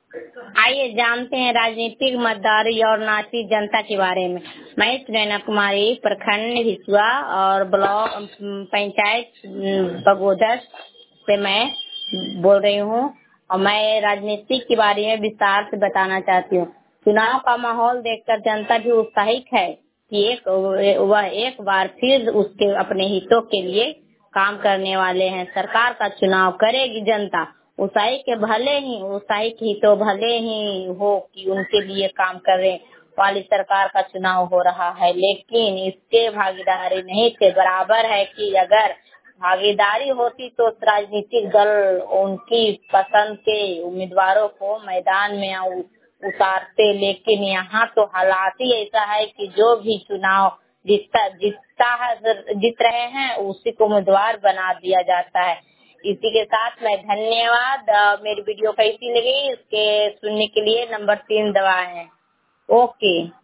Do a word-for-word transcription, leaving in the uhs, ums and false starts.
आइए जानते हैं राजनीतिक मतदारी और नाची जनता के बारे में। मैं सुनैना कुमारी प्रखंड हिसुआ और ब्लॉक पंचायत बगोदर से मैं बोल रही हूँ और मैं राजनीति के बारे में विस्तार से बताना चाहती हूँ। चुनाव का माहौल देखकर जनता भी उत्साहित है कि एक वह एक बार फिर उसके अपने हितों के लिए काम करने वाले हैं। सरकार का चुनाव करेगी जनता, उत्साही के भले ही उत्साही के हितों भले ही हो कि उनके लिए काम करने वाली सरकार का चुनाव हो रहा है, लेकिन इसके भागीदारी नहीं थे। बराबर है कि अगर भागीदारी होती तो राजनीतिक दल उनकी पसंद के उम्मीदवारों को मैदान में उतारते, लेकिन यहाँ तो हालात ही ऐसा है कि जो भी चुनाव जीतता जीतता है जीत रहे हैं उसी को उम्मीदवार बना दिया जाता है। इसी के साथ मैं धन्यवाद। मेरी वीडियो कैसी लगी इसके सुनने के लिए नंबर तीन दबाएं। ओके।